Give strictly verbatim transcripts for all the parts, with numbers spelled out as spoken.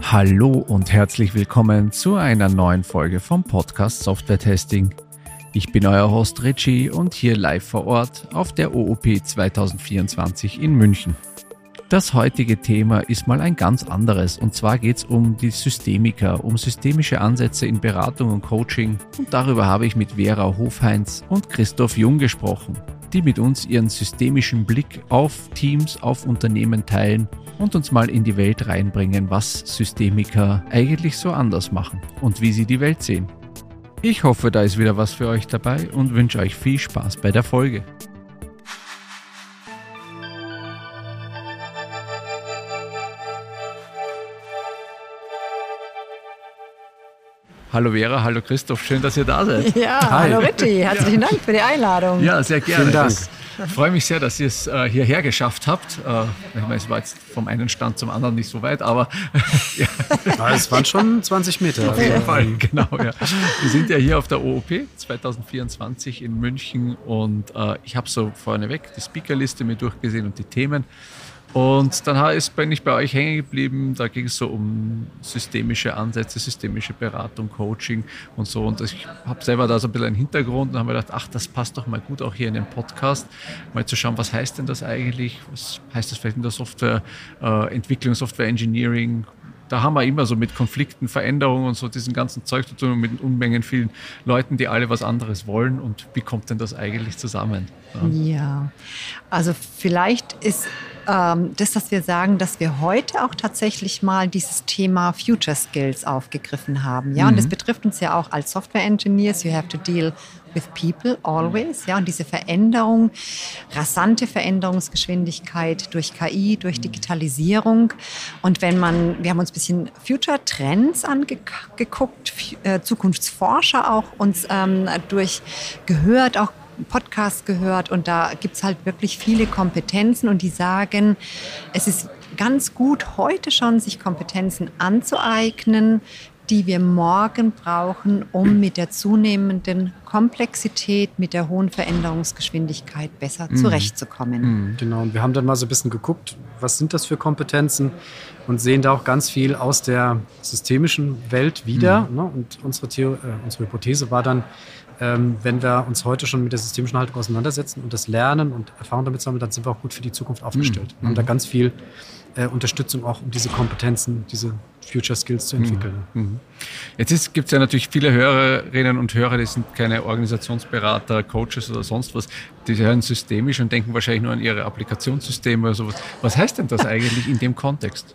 Hallo und herzlich willkommen zu einer neuen Folge vom Podcast Software Testing. Ich bin euer Host Richie und hier live vor Ort auf der O O P zwanzig vierundzwanzig in München. Das heutige Thema ist mal ein ganz anderes, und zwar geht es um die Systemiker, um systemische Ansätze in Beratung und Coaching, und darüber habe ich mit Vera Hofheinz und Christoph Jung gesprochen, die mit uns ihren systemischen Blick auf Teams, auf Unternehmen teilen und uns mal in die Welt reinbringen, was Systemiker eigentlich so anders machen und wie sie die Welt sehen. Ich hoffe, da ist wieder was für euch dabei und wünsche euch viel Spaß bei der Folge. Hallo Vera, hallo Christoph, schön, dass ihr da seid. Ja, Hi. Hallo Ritti, herzlichen ja. Dank für die Einladung. Ja, sehr gerne. Vielen Dank. Ich freue mich sehr, dass ihr es äh, hierher geschafft habt. Äh, ich meine, es war jetzt vom einen Stand zum anderen nicht so weit, aber ja. Ja, es waren schon zwanzig Meter. Auf jeden Fall, genau. Ja. Wir sind ja hier auf der O O P zwanzig vierundzwanzig in München und äh, ich habe so vorneweg die Speakerliste mir durchgesehen und die Themen. Und dann bin ich bei euch hängen geblieben, da ging es so um systemische Ansätze, systemische Beratung, Coaching und so. Und ich habe selber da so ein bisschen einen Hintergrund und habe mir gedacht, ach, das passt doch mal gut auch hier in den Podcast, mal zu schauen, was heißt denn das eigentlich? Was heißt das vielleicht in der Softwareentwicklung, äh, Software Engineering? Da haben wir immer so mit Konflikten, Veränderungen und so diesen ganzen Zeug zu tun und mit Unmengen vielen Leuten, die alle was anderes wollen. Und wie kommt denn das eigentlich zusammen? Ja, ja. Also vielleicht ist ähm, das, dass wir sagen, dass wir heute auch tatsächlich mal dieses Thema Future Skills aufgegriffen haben. Ja, mhm. Und das betrifft uns ja auch als Software Engineers. You have to deal with people always. Ja, und diese Veränderung, rasante Veränderungsgeschwindigkeit durch K I, durch Digitalisierung. Und wenn man, wir haben uns ein bisschen Future Trends angeguckt, äh, Zukunftsforscher auch uns ähm, durchgehört, auch Podcast gehört, und da gibt es halt wirklich viele Kompetenzen, und die sagen, es ist ganz gut, heute schon sich Kompetenzen anzueignen, die wir morgen brauchen, um mit der zunehmenden Komplexität, mit der hohen Veränderungsgeschwindigkeit besser mhm. zurechtzukommen. Mhm, genau, und wir haben dann mal so ein bisschen geguckt, was sind das für Kompetenzen, und sehen da auch ganz viel aus der systemischen Welt wieder. Mhm. Ne? Und unsere, Theo- äh, unsere Hypothese war dann, ähm, wenn wir uns heute schon mit der systemischen Haltung auseinandersetzen und das lernen und Erfahrung damit sammeln, dann sind wir auch gut für die Zukunft aufgestellt. Mhm. Wir haben da ganz viel äh, Unterstützung auch, um diese Kompetenzen, diese Future Skills zu entwickeln. Mhm. Jetzt gibt es ja natürlich viele Hörerinnen und Hörer, die sind keine Organisationsberater, Coaches oder sonst was, die hören systemisch und denken wahrscheinlich nur an ihre Applikationssysteme oder sowas. Was heißt denn das eigentlich in dem Kontext?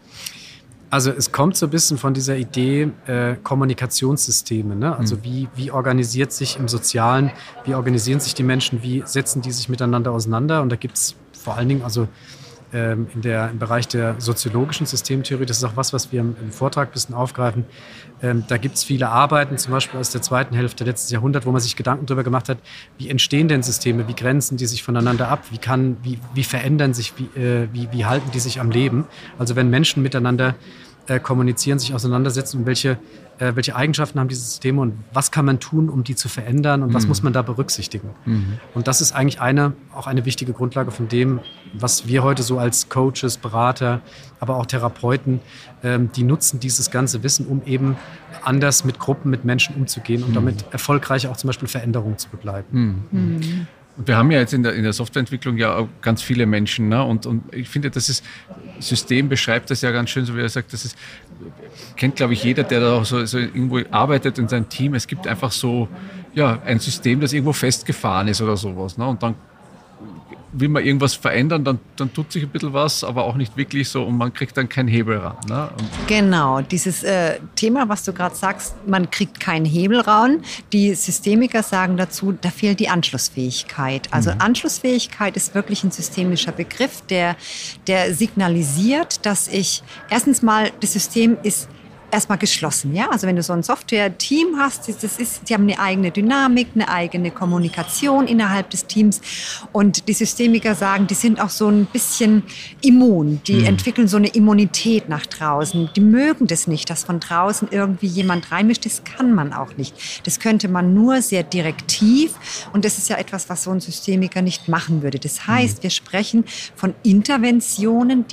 Also es kommt so ein bisschen von dieser Idee äh, Kommunikationssysteme. Ne? Also mhm. wie, wie organisiert sich im Sozialen, wie organisieren sich die Menschen, wie setzen die sich miteinander auseinander? Und da gibt es vor allen Dingen, also ähm, in der, im Bereich der soziologischen Systemtheorie, das ist auch was, was wir im, im Vortrag ein bisschen aufgreifen, ähm, da gibt es viele Arbeiten, zum Beispiel aus der zweiten Hälfte letzten Jahrhunderts, wo man sich Gedanken darüber gemacht hat, wie entstehen denn Systeme, wie grenzen die sich voneinander ab, wie, kann, wie, wie verändern sich, wie, äh, wie, wie halten die sich am Leben? Also wenn Menschen miteinander äh, kommunizieren, sich auseinandersetzen, und welche, äh, welche Eigenschaften haben diese Systeme und was kann man tun, um die zu verändern, und was mhm. muss man da berücksichtigen. Mhm. Und das ist eigentlich eine, auch eine wichtige Grundlage von dem, was wir heute so als Coaches, Berater, aber auch Therapeuten, ähm, die nutzen dieses ganze Wissen, um eben anders mit Gruppen, mit Menschen umzugehen und mhm. damit erfolgreich auch zum Beispiel Veränderungen zu begleiten. Mhm. Mhm. Und wir haben ja jetzt in der, in der Softwareentwicklung ja auch ganz viele Menschen, ne? und, und ich finde, das ist, System beschreibt das ja ganz schön, so wie er sagt, das ist, kennt glaube ich jeder, der da auch so, so irgendwo arbeitet in seinem Team. Es gibt einfach so, ja, ein System, das irgendwo festgefahren ist oder sowas, ne? Und dann will man irgendwas verändern, dann, dann tut sich ein bisschen was, aber auch nicht wirklich so, und man kriegt dann keinen Hebel ran. Ne? Genau, dieses äh, Thema, was du gerade sagst, man kriegt keinen Hebel ran. Die Systemiker sagen dazu, da fehlt die Anschlussfähigkeit. Also mhm. Anschlussfähigkeit ist wirklich ein systemischer Begriff, der, der signalisiert, dass ich, erstens mal, das System ist erstmal geschlossen, ja. Also wenn du so ein Software-Team hast, das ist, die haben eine eigene Dynamik, eine eigene Kommunikation innerhalb des Teams. Und die Systemiker sagen, die sind auch so ein bisschen immun. Die mhm. entwickeln so eine Immunität nach draußen. Die mögen das nicht, dass von draußen irgendwie jemand reinmischt. Das kann man auch nicht. Das könnte man nur sehr direktiv. Und das ist ja etwas, was so ein Systemiker nicht machen würde. Das heißt, mhm. wir sprechen von Interventionen, die wir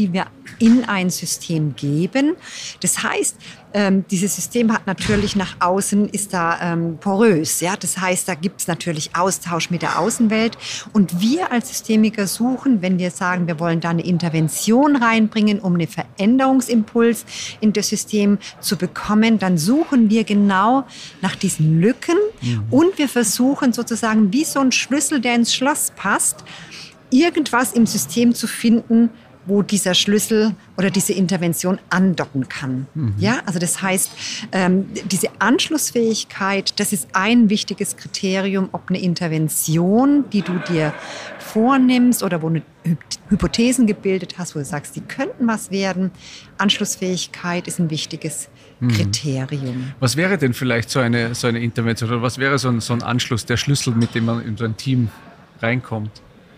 in ein System geben. Das heißt, ähm, dieses System hat natürlich nach außen, ist da ähm, porös. Ja? Das heißt, da gibt es natürlich Austausch mit der Außenwelt. Und wir als Systemiker suchen, wenn wir sagen, wir wollen da eine Intervention reinbringen, um einen Veränderungsimpuls in das System zu bekommen, dann suchen wir genau nach diesen Lücken. Mhm. Und wir versuchen sozusagen wie so ein Schlüssel, der ins Schloss passt, irgendwas im System zu finden, wo dieser Schlüssel oder diese Intervention andocken kann. Mhm. Ja, also das heißt, ähm, diese Anschlussfähigkeit, das ist ein wichtiges Kriterium, ob eine Intervention, die du dir vornimmst oder wo du Hypothesen gebildet hast, wo du sagst, die könnten was werden. Anschlussfähigkeit ist ein wichtiges mhm. Kriterium. Was wäre denn vielleicht so eine, so eine Intervention oder was wäre so ein, so ein Anschluss, der Schlüssel, mit dem man in so ein Team reinkommt?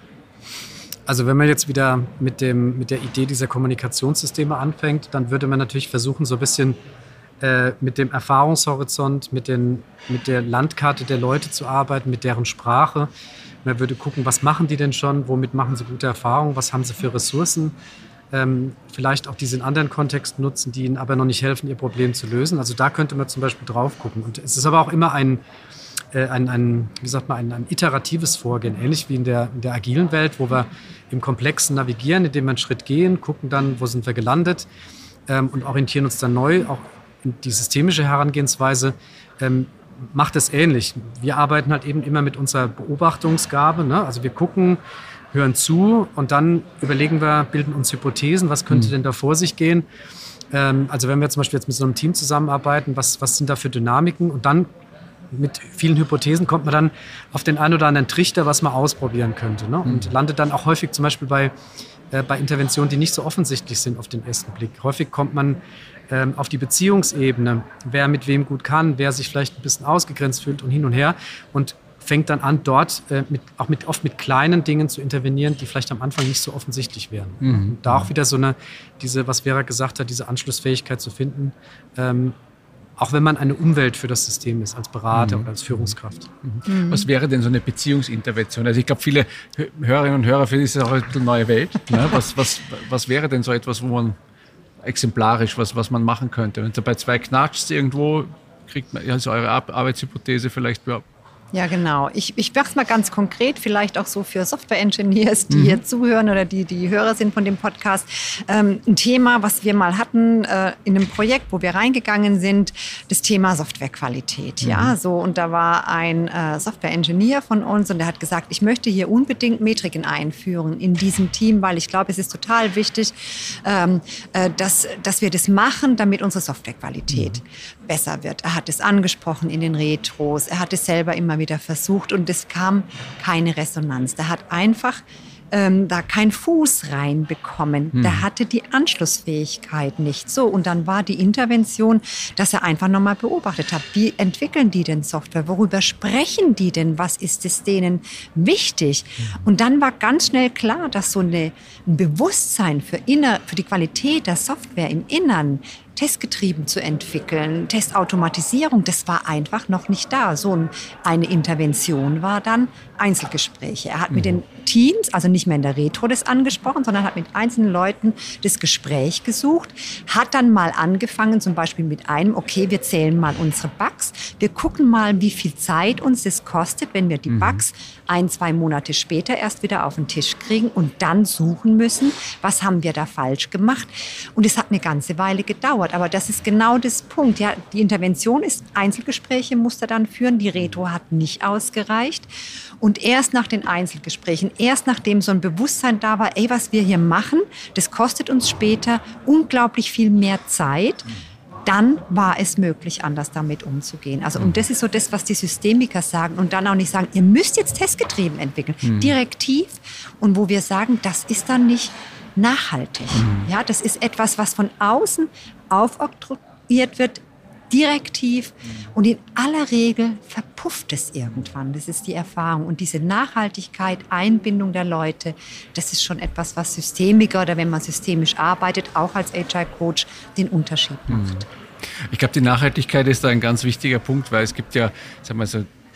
Also wenn man jetzt wieder mit, dem, mit der Idee dieser Kommunikationssysteme anfängt, dann würde man natürlich versuchen, so ein bisschen äh, mit dem Erfahrungshorizont, mit, den, mit der Landkarte der Leute zu arbeiten, mit deren Sprache. Man würde gucken, was machen die denn schon, womit machen sie gute Erfahrungen, was haben sie für Ressourcen. Ähm, vielleicht auch diese in anderen Kontexten nutzen, die ihnen aber noch nicht helfen, ihr Problem zu lösen. Also da könnte man zum Beispiel drauf gucken. Und es ist aber auch immer ein... Ein, ein, wie sagt man, ein, ein iteratives Vorgehen, ähnlich wie in der, in der agilen Welt, wo wir im Komplexen navigieren, indem wir einen Schritt gehen, gucken dann, wo sind wir gelandet ähm, und orientieren uns dann neu. Auch die systemische Herangehensweise ähm, macht es ähnlich. Wir arbeiten halt eben immer mit unserer Beobachtungsgabe, ne? Also wir gucken, hören zu und dann überlegen wir, bilden uns Hypothesen, was könnte mhm. denn da vor sich gehen. Ähm, also wenn wir zum Beispiel jetzt mit so einem Team zusammenarbeiten, was, was sind da für Dynamiken und dann mit vielen Hypothesen kommt man dann auf den einen oder anderen Trichter, was man ausprobieren könnte. Ne? Und mhm. landet dann auch häufig zum Beispiel bei, äh, bei Interventionen, die nicht so offensichtlich sind auf den ersten Blick. Häufig kommt man ähm, auf die Beziehungsebene, wer mit wem gut kann, wer sich vielleicht ein bisschen ausgegrenzt fühlt und hin und her und fängt dann an, dort äh, mit, auch mit, oft mit kleinen Dingen zu intervenieren, die vielleicht am Anfang nicht so offensichtlich wären. Mhm. Und da auch wieder so eine, diese, was Vera gesagt hat, diese Anschlussfähigkeit zu finden, ähm, auch wenn man eine Umwelt für das System ist, als Berater mhm. oder als Führungskraft. Mhm. Was wäre denn so eine Beziehungsintervention? Also ich glaube, viele Hörerinnen und Hörer, für die ist das auch eine bisschen neue Welt. Ne? Was, was, was wäre denn so etwas, wo man exemplarisch, was, was man machen könnte? Wenn du bei zwei knatscht irgendwo, kriegt man, also eure Arbeitshypothese vielleicht überhaupt. Ja, genau. Ich, ich mache es mal ganz konkret, vielleicht auch so für Software-Engineers, die mhm. hier zuhören oder die, die Hörer sind von dem Podcast. Ähm, ein Thema, was wir mal hatten äh, in einem Projekt, wo wir reingegangen sind, das Thema Softwarequalität. Mhm. Ja, so, und da war ein äh, Software-Engineer von uns und der hat gesagt, ich möchte hier unbedingt Metriken einführen in diesem Team, weil ich glaube, es ist total wichtig, ähm, äh, dass, dass wir das machen, damit unsere Softwarequalität mhm. besser wird. Er hat es angesprochen in den Retros, er hat es selber immer wieder versucht und es kam keine Resonanz. Der hat einfach ähm, da keinen Fuß reinbekommen. Hm. Der hatte die Anschlussfähigkeit nicht. So, und dann war die Intervention, dass er einfach nochmal beobachtet hat, wie entwickeln die denn Software? Worüber sprechen die denn? Was ist es denen wichtig? Hm. Und dann war ganz schnell klar, dass so eine, ein Bewusstsein für, inner, für die Qualität der Software im Innern, testgetrieben zu entwickeln, Testautomatisierung, das war einfach noch nicht da. So eine Intervention war dann Einzelgespräche. Er hat mhm. mit den Teams, also nicht mehr in der Retro das angesprochen, sondern hat mit einzelnen Leuten das Gespräch gesucht, hat dann mal angefangen, zum Beispiel mit einem, okay, wir zählen mal unsere Bugs, wir gucken mal, wie viel Zeit uns das kostet, wenn wir die mhm. Bugs ein, zwei Monate später erst wieder auf den Tisch kriegen und dann suchen müssen, was haben wir da falsch gemacht. Und es hat eine ganze Weile gedauert. Aber das ist genau das Punkt. Ja, die Intervention ist, Einzelgespräche musste dann führen. Die Retro hat nicht ausgereicht. Und erst nach den Einzelgesprächen, erst nachdem so ein Bewusstsein da war, ey, was wir hier machen, das kostet uns später unglaublich viel mehr Zeit, dann war es möglich, anders damit umzugehen. Also, und das ist so das, was die Systemiker sagen. Und dann auch nicht sagen, ihr müsst jetzt testgetrieben entwickeln, mhm. direktiv. Und wo wir sagen, das ist dann nicht nachhaltig. Mhm. Ja, das ist etwas, was von außen aufoktroyiert wird, direktiv. Mhm. Und in aller Regel verpufft es irgendwann. Das ist die Erfahrung. Und diese Nachhaltigkeit, Einbindung der Leute, das ist schon etwas, was Systemiker oder wenn man systemisch arbeitet, auch als Agile Coach, den Unterschied macht. Ich glaube, die Nachhaltigkeit ist da ein ganz wichtiger Punkt, weil es gibt ja, sagen wir so,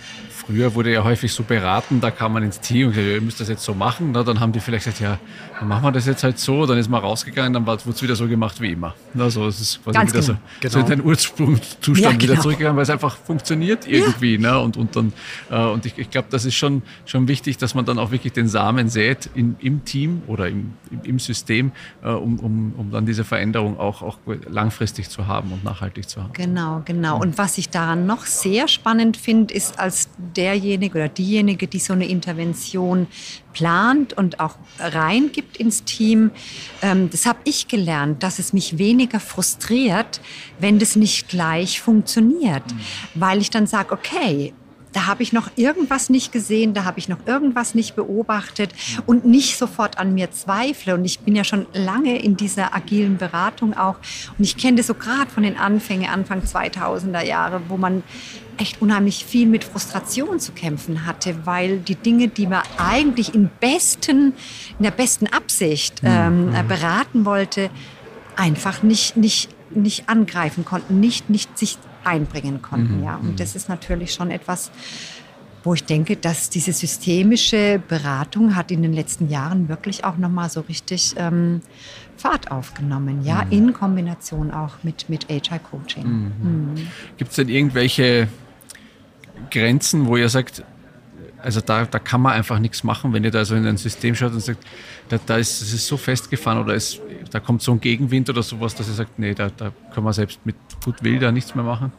früher wurde ja häufig so beraten, da kam man ins Team und gesagt, ja, ihr müsst das jetzt so machen. Na, dann haben die vielleicht gesagt, ja, dann machen wir das jetzt halt so. Dann ist man rausgegangen, dann wurde es wieder so gemacht wie immer. Also es ist quasi Ganz wieder genau. so, so in den Ursprungszustand Ja, wieder genau. zurückgegangen, weil es einfach funktioniert irgendwie. Ja. Ne? Und, und, dann, äh, und ich, ich glaube, das ist schon, schon wichtig, dass man dann auch wirklich den Samen sät in, im Team oder im, im, im System, äh, um, um, um dann diese Veränderung auch, auch langfristig zu haben und nachhaltig zu haben. Genau, genau. Und was ich daran noch sehr spannend finde, ist als derjenige oder diejenige, die so eine Intervention plant und auch reingibt ins Team, ähm, das habe ich gelernt, dass es mich weniger frustriert, wenn das nicht gleich funktioniert. Mhm. Weil ich dann sage, okay, da habe ich noch irgendwas nicht gesehen, da habe ich noch irgendwas nicht beobachtet und nicht sofort an mir zweifle. Und ich bin ja schon lange in dieser agilen Beratung auch. Und ich kenne das so gerade von den Anfängen, Anfang zweitausender Jahre, wo man echt unheimlich viel mit Frustration zu kämpfen hatte, weil die Dinge, die man eigentlich in, besten, in der besten Absicht ähm, mhm. beraten wollte, einfach nicht, nicht, nicht angreifen konnten, nicht, nicht sich einbringen konnten. Mhm. Ja. Und das ist natürlich schon etwas, wo ich denke, dass diese systemische Beratung hat in den letzten Jahren wirklich auch nochmal so richtig ähm, Fahrt aufgenommen, ja, mhm. in Kombination auch mit, mit Agile-Coaching. Mhm. Mhm. Gibt es denn irgendwelche Grenzen, wo ihr sagt, also da, da kann man einfach nichts machen, wenn ihr da so in ein System schaut und sagt, da, da ist es ist so festgefahren oder ist, da kommt so ein Gegenwind oder sowas, dass ihr sagt, nee, da, da kann man selbst mit gut Will da nichts mehr machen?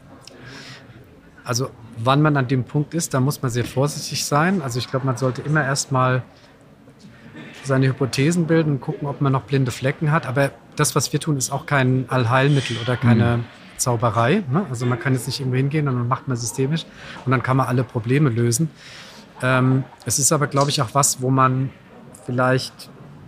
Also wann man an dem Punkt ist, da muss man sehr vorsichtig sein. Also ich glaube, man sollte immer erstmal seine Hypothesen bilden und gucken, ob man noch blinde Flecken hat. Aber das, was wir tun, ist auch kein Allheilmittel oder keine mhm. Zauberei. Ne? Also man kann jetzt nicht irgendwo hingehen und dann macht man systemisch und dann kann man alle Probleme lösen. Ähm, es ist aber, glaube ich, auch was, wo man vielleicht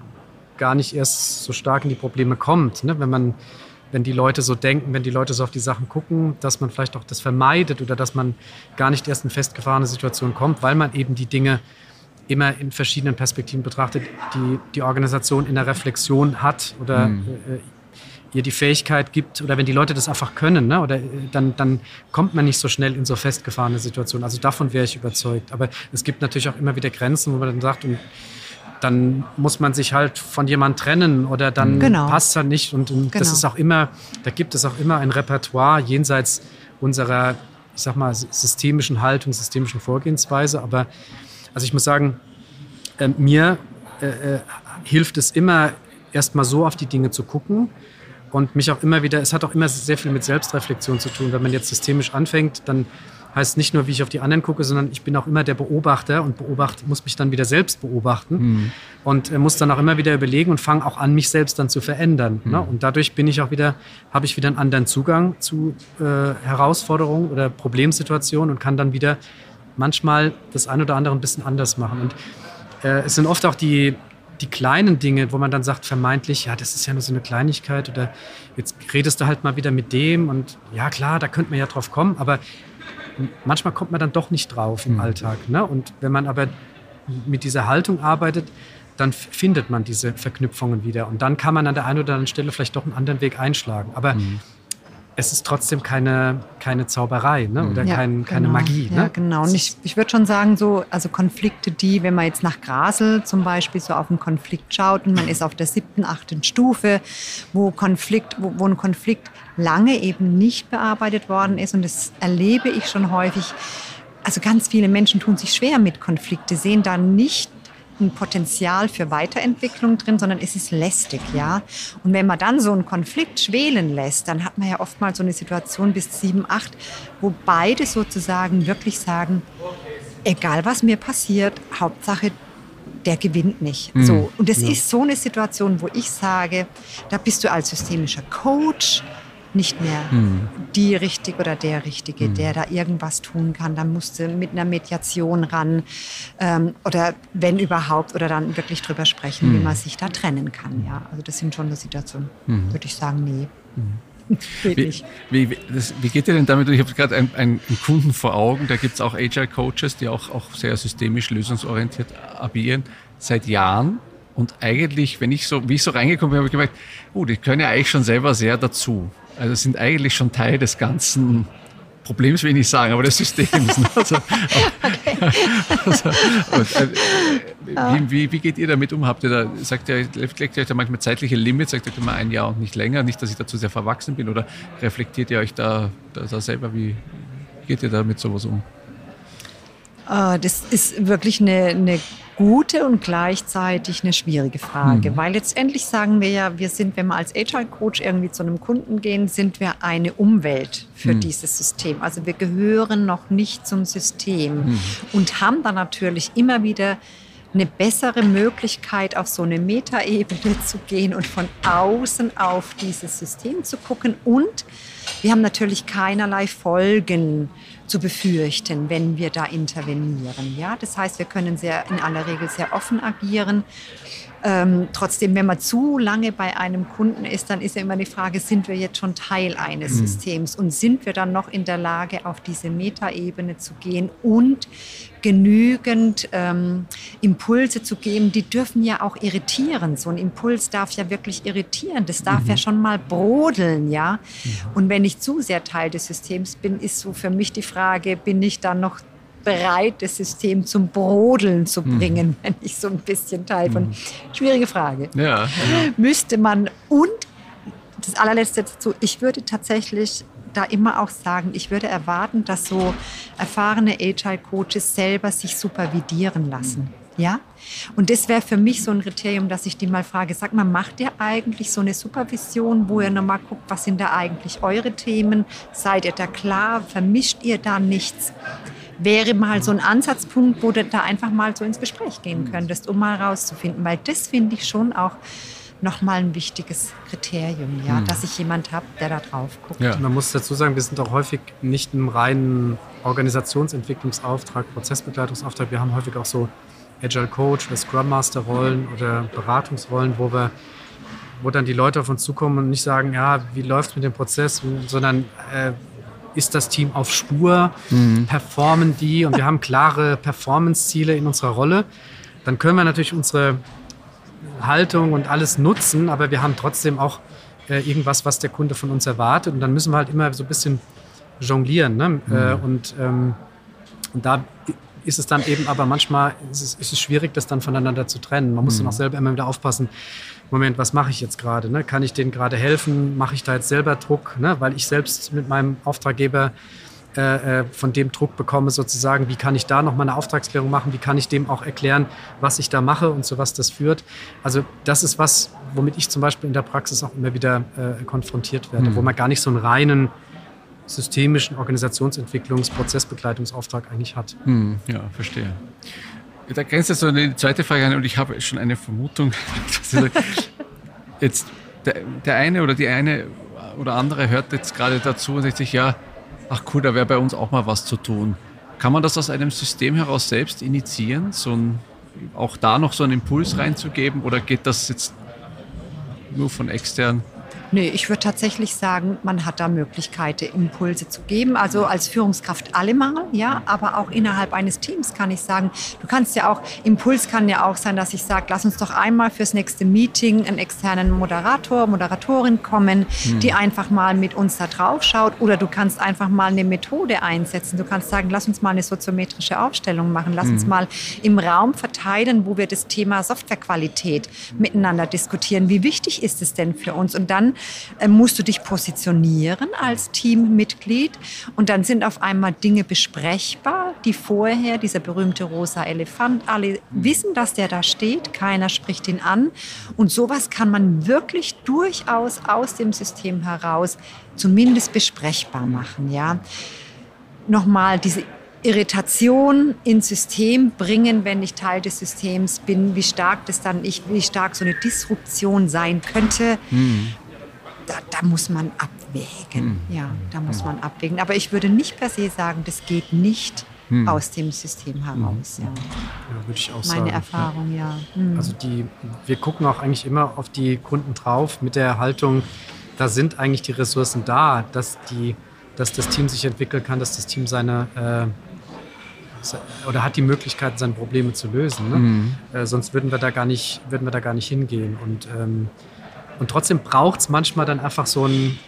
gar nicht erst so stark in die Probleme kommt. Ne? Wenn man, wenn die Leute so denken, wenn die Leute so auf die Sachen gucken, dass man vielleicht auch das vermeidet oder dass man gar nicht erst in festgefahrene Situationen kommt, weil man eben die Dinge immer in verschiedenen Perspektiven betrachtet, die die Organisation in der Reflexion hat oder mhm. äh, ihr die Fähigkeit gibt, oder wenn die Leute das einfach können, ne, oder dann, dann kommt man nicht so schnell in so festgefahrene Situationen. Also davon wäre ich überzeugt. Aber es gibt natürlich auch immer wieder Grenzen, wo man dann sagt, und dann muss man sich halt von jemandem trennen oder dann genau. passt es halt nicht. Und, und genau. das ist auch immer, da gibt es auch immer ein Repertoire jenseits unserer, ich sag mal, systemischen Haltung, systemischen Vorgehensweise. Aber also ich muss sagen, äh, mir äh, äh, hilft es immer, erst mal so auf die Dinge zu gucken und mich auch immer wieder, es hat auch immer sehr viel mit Selbstreflexion zu tun. Wenn man jetzt systemisch anfängt, dann heißt es nicht nur, wie ich auf die anderen gucke, sondern ich bin auch immer der Beobachter und beobacht, muss mich dann wieder selbst beobachten mhm. und äh, muss dann auch immer wieder überlegen und fange auch an, mich selbst dann zu verändern. Mhm. Ne? Und dadurch bin ich auch wieder, habe ich wieder einen anderen Zugang zu äh, Herausforderungen oder Problemsituationen und kann dann wieder manchmal das ein oder andere ein bisschen anders machen. Und äh, es sind oft auch die die kleinen Dinge, wo man dann sagt, vermeintlich, ja, das ist ja nur so eine Kleinigkeit oder jetzt redest du halt mal wieder mit dem und ja, klar, da könnte man ja drauf kommen, aber manchmal kommt man dann doch nicht drauf im mhm. Alltag. Ne? Und wenn man aber mit dieser Haltung arbeitet, dann findet man diese Verknüpfungen wieder und dann kann man an der einen oder anderen Stelle vielleicht doch einen anderen Weg einschlagen. Aber mhm. es ist trotzdem keine, keine Zauberei, ne? Oder ja, kein, keine genau. Magie. Ne? Ja, genau. Und ich, ich würde schon sagen, so, also Konflikte, die, wenn man jetzt nach Grasel zum Beispiel so auf einen Konflikt schaut und man ist auf der siebten, achten Stufe, wo, Konflikt, wo, wo ein Konflikt lange eben nicht bearbeitet worden ist, und das erlebe ich schon häufig. Also ganz viele Menschen tun sich schwer mit Konflikte, sehen da nicht ein Potenzial für Weiterentwicklung drin, sondern es ist lästig, ja. Und wenn man dann so einen Konflikt schwelen lässt, dann hat man ja oftmals so eine Situation bis sieben, acht, wo beide sozusagen wirklich sagen, egal was mir passiert, Hauptsache, der gewinnt nicht. Mhm. So. Und das ja. ist so eine Situation, wo ich sage, da bist du als systemischer Coach nicht mehr mhm. die Richtige oder der Richtige, mhm. der da irgendwas tun kann. Dann musst du mit einer Mediation ran ähm, oder wenn überhaupt, oder dann wirklich drüber sprechen, mhm. wie man sich da trennen kann. Ja, also das sind schon eine Situation, mhm. würde ich sagen, nee. Mhm. Wie, wie, das, wie geht ihr denn damit? Ich habe gerade einen, einen Kunden vor Augen, da gibt es auch Agile Coaches, die auch, auch sehr systemisch, lösungsorientiert agieren, seit Jahren. Und eigentlich, wenn ich so, wie ich so reingekommen bin, habe ich gemerkt, oh, die können ja eigentlich schon selber sehr dazu. Also sind eigentlich schon Teil des ganzen Problems will ich nicht sagen, aber des Systems. Also, okay. also, und, äh, wie, wie, wie geht ihr damit um? Habt ihr da, sagt ihr, legt ihr euch da manchmal zeitliche Limits, sagt ihr immer ein Jahr und nicht länger, nicht, dass ich dazu sehr verwachsen bin, oder reflektiert ihr euch da, da, da selber, wie geht ihr da mit sowas um? Das ist wirklich eine, eine gute und gleichzeitig eine schwierige Frage, mhm. weil letztendlich sagen wir ja, wir sind, wenn wir als Agile Coach irgendwie zu einem Kunden gehen, sind wir eine Umwelt für mhm. dieses System. Also wir gehören noch nicht zum System mhm. und haben dann natürlich immer wieder eine bessere Möglichkeit, auf so eine Metaebene zu gehen und von außen auf dieses System zu gucken. Und wir haben natürlich keinerlei Folgen zu befürchten, wenn wir da intervenieren. Ja? Das heißt, wir können sehr, in aller Regel sehr offen agieren. Ähm, trotzdem, wenn man zu lange bei einem Kunden ist, dann ist ja immer die Frage, sind wir jetzt schon Teil eines mhm. Systems und sind wir dann noch in der Lage, auf diese Metaebene zu gehen und genügend ähm, Impulse zu geben, die dürfen ja auch irritieren. So ein Impuls darf ja wirklich irritieren, das darf mhm. ja schon mal brodeln, ja. Mhm. Und wenn ich zu sehr Teil des Systems bin, ist so für mich die Frage, bin ich dann noch bereit, das System zum Brodeln zu bringen, mhm. wenn ich so ein bisschen Teil von... Mhm. Schwierige Frage. Ja, ja. Müsste man... Und das allerletzte dazu, ich würde tatsächlich da immer auch sagen, ich würde erwarten, dass so erfahrene Agile-Coaches selber sich supervidieren lassen. Ja? Und das wäre für mich so ein Kriterium, dass ich die mal frage, sag mal, macht ihr eigentlich so eine Supervision, wo ihr nochmal guckt, was sind da eigentlich eure Themen? Seid ihr da klar? Vermischt ihr da nichts? Wäre mal so ein Ansatzpunkt, wo du da einfach mal so ins Gespräch gehen könntest, um mal rauszufinden. Weil das finde ich schon auch nochmal ein wichtiges Kriterium, ja, mhm. dass ich jemand habe, der da drauf guckt. Ja. Man muss dazu sagen, wir sind auch häufig nicht im reinen Organisationsentwicklungsauftrag, Prozessbegleitungsauftrag. Wir haben häufig auch so Agile Coach oder Scrum Master Rollen oder Beratungsrollen, wo wir, wo dann die Leute auf uns zukommen und nicht sagen, ja, wie läuft es mit dem Prozess, sondern äh, ist das Team auf Spur, mhm. performen die und wir haben klare Performance-Ziele in unserer Rolle. Dann können wir natürlich unsere Haltung und alles nutzen, aber wir haben trotzdem auch äh, irgendwas, was der Kunde von uns erwartet, und dann müssen wir halt immer so ein bisschen jonglieren, ne? Mhm. Äh, und, ähm, und da ist es dann eben, aber manchmal ist es, ist es schwierig, das dann voneinander zu trennen. Man muss mhm. dann auch selber immer wieder aufpassen, Moment, was mache ich jetzt gerade? Ne? Kann ich denen gerade helfen? Mache ich da jetzt selber Druck? Ne? Weil ich selbst mit meinem Auftraggeber äh, von dem Druck bekomme sozusagen, wie kann ich da noch mal eine Auftragsklärung machen? Wie kann ich dem auch erklären, was ich da mache und zu was das führt? Also das ist was, womit ich zum Beispiel in der Praxis auch immer wieder äh, konfrontiert werde, mhm. wo man gar nicht so einen reinen systemischen Organisationsentwicklungs-, Prozessbegleitungsauftrag eigentlich hat. Mhm. Ja, verstehe. Da grenzt jetzt so eine zweite Frage an, und ich habe schon eine Vermutung. Jetzt der, der eine oder die eine oder andere hört jetzt gerade dazu und sagt sich, ja, ach cool, da wäre bei uns auch mal was zu tun. Kann man das aus einem System heraus selbst initiieren, so ein, auch da noch so einen Impuls reinzugeben, oder geht das jetzt nur von extern? Nee, ich würde tatsächlich sagen, man hat da Möglichkeiten, Impulse zu geben. Also als Führungskraft allemal, ja, aber auch innerhalb eines Teams kann ich sagen, du kannst ja auch, Impuls kann ja auch sein, dass ich sage, lass uns doch einmal fürs nächste Meeting einen externen Moderator, Moderatorin kommen, hm. die einfach mal mit uns da drauf schaut. Oder du kannst einfach mal eine Methode einsetzen. Du kannst sagen, lass uns mal eine soziometrische Aufstellung machen. Lass hm. uns mal im Raum verteilen, wo wir das Thema Softwarequalität miteinander diskutieren. Wie wichtig ist es denn für uns? Und dann musst du dich positionieren als Teammitglied, und dann sind auf einmal Dinge besprechbar, die vorher, dieser berühmte rosa Elefant, alle wissen, dass der da steht, keiner spricht ihn an, und sowas kann man wirklich durchaus aus dem System heraus zumindest besprechbar machen. Ja? Nochmal diese Irritation ins System bringen, wenn ich Teil des Systems bin, wie stark das dann ich, wie stark so eine Disruption sein könnte. Mhm. Da, da muss man abwägen. Hm. Ja, da muss man abwägen. Aber ich würde nicht per se sagen, das geht nicht hm. aus dem System heraus. Ja. Ja, würde ich auch Meine sagen. Meine Erfahrung, ja. ja. Hm. Also die, wir gucken auch eigentlich immer auf die Kunden drauf mit der Haltung, da sind eigentlich die Ressourcen da, dass, die, dass das Team sich entwickeln kann, dass das Team seine äh, oder hat die Möglichkeit, seine Probleme zu lösen. Ne? Hm. Äh, sonst würden wir da gar nicht, würden wir da gar nicht hingehen. Und ähm, Und trotzdem braucht es manchmal dann einfach so einen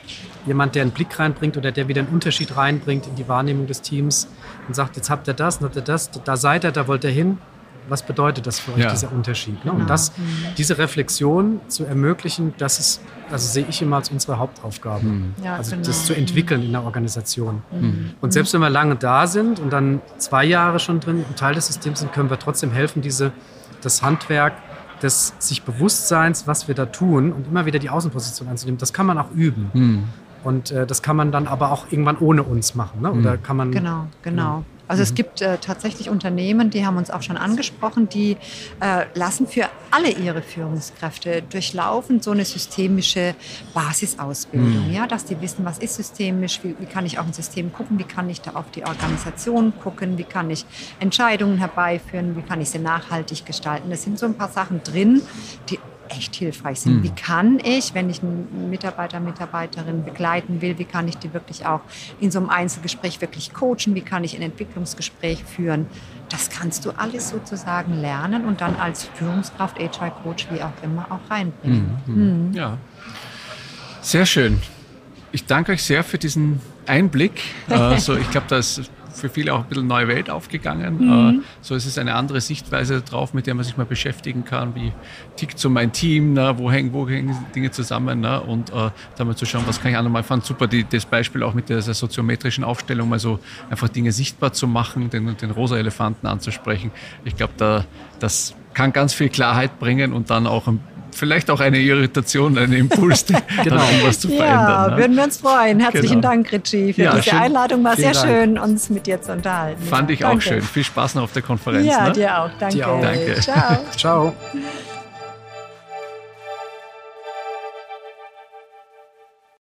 jemand, der einen Blick reinbringt oder der wieder einen Unterschied reinbringt in die Wahrnehmung des Teams und sagt, jetzt habt ihr das, und habt ihr das, da seid ihr, da wollt ihr hin. Was bedeutet das für euch, ja. dieser Unterschied? Ne? Genau. Und das, diese Reflexion zu ermöglichen, das ist, also sehe ich immer als unsere Hauptaufgabe. Mhm. Ja, also genau. das zu entwickeln in der Organisation. Mhm. Und selbst wenn wir lange da sind und dann zwei Jahre schon drin ein Teil des Systems sind, können wir trotzdem helfen, diese, das Handwerk des sich Bewusstseins, was wir da tun und immer wieder die Außenposition anzunehmen, das kann man auch üben. Mhm. Und äh, das kann man dann aber auch irgendwann ohne uns machen. Ne? Oder kann man, genau, genau. Also mhm. es gibt äh, tatsächlich Unternehmen, die haben uns auch schon angesprochen, die äh, lassen für alle ihre Führungskräfte durchlaufen so eine systemische Basisausbildung, mhm. ja, dass die wissen, was ist systemisch, wie, wie kann ich auf ein System gucken, wie kann ich da auf die Organisation gucken, wie kann ich Entscheidungen herbeiführen, wie kann ich sie nachhaltig gestalten. Das sind so ein paar Sachen drin, die echt hilfreich sind. Mhm. Wie kann ich, wenn ich einen Mitarbeiter, Mitarbeiterin begleiten will, wie kann ich die wirklich auch in so einem Einzelgespräch wirklich coachen, wie kann ich ein Entwicklungsgespräch führen? Das kannst du alles sozusagen lernen und dann als Führungskraft, H R-Coach, wie auch immer, auch reinbringen. Mhm. Mhm. Ja, sehr schön. Ich danke euch sehr für diesen Einblick. Also ich glaube, da ist für viele auch ein bisschen neue Welt aufgegangen. Mhm. So ist es eine andere Sichtweise drauf, mit der man sich mal beschäftigen kann. Wie tickt so mein Team? Na, wo hängen, wo hängen Dinge zusammen? Na? Und äh, da mal zu schauen, was kann ich auch nochmal fahren. Super, die, das Beispiel auch mit der, der soziometrischen Aufstellung, mal so einfach Dinge sichtbar zu machen, den, den rosa Elefanten anzusprechen. Ich glaube, da, das kann ganz viel Klarheit bringen und dann auch ein vielleicht auch eine Irritation, einen Impuls, genau. um was zu verändern. Ja, ne? würden wir uns freuen. Herzlichen genau. Dank, Richie, für ja, diese schön. Einladung. War Vielen sehr Dank. schön, uns mit dir zu unterhalten. Fand ja, ich danke. auch schön. Viel Spaß noch auf der Konferenz. Ja, ne? dir auch. Danke. Dir auch. Danke. Ciao. Ciao.